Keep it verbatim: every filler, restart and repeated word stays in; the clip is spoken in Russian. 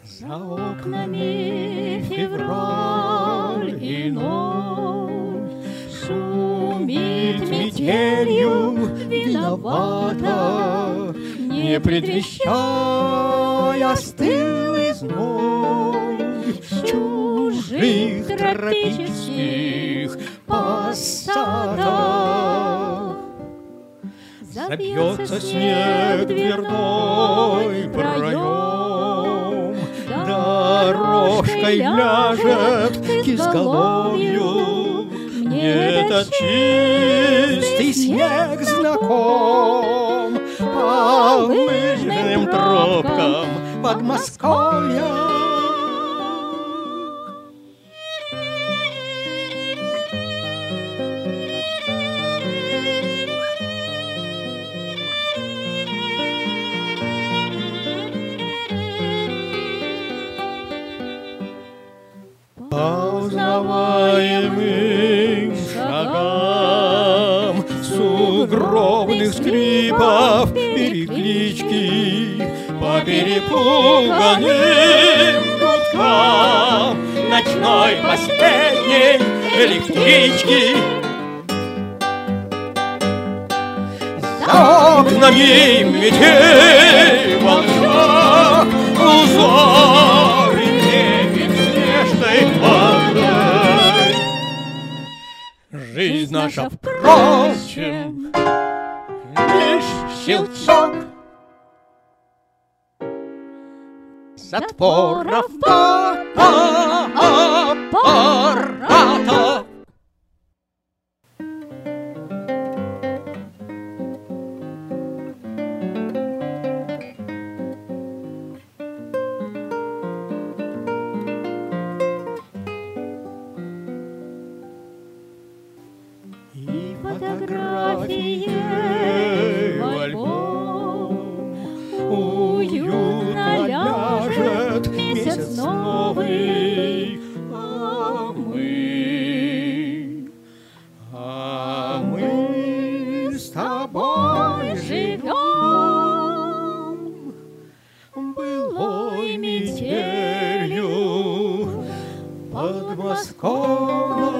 За окнами февраль и ночь шумит метелью виновата, не предвещая стылый зной с чужих тропических посадов. Забьется снег дверной проем, дорожкой ляжет к изголовью. Мне этот чистый снег знаком по лыжным тропкам Подмосковья. По узнаваемым шагам сугробных скрипов переклички, по перепуганным гудкам ночной последней электрички. За окнами метель волчок узоры лепит снежной водой. Жизнь наша, впрочем, лишь щелчок затворов аппарата. И фотографии в альбом уютно ляжет месяц новый, а мы, а мы с тобой живем былой метелью подмосковной.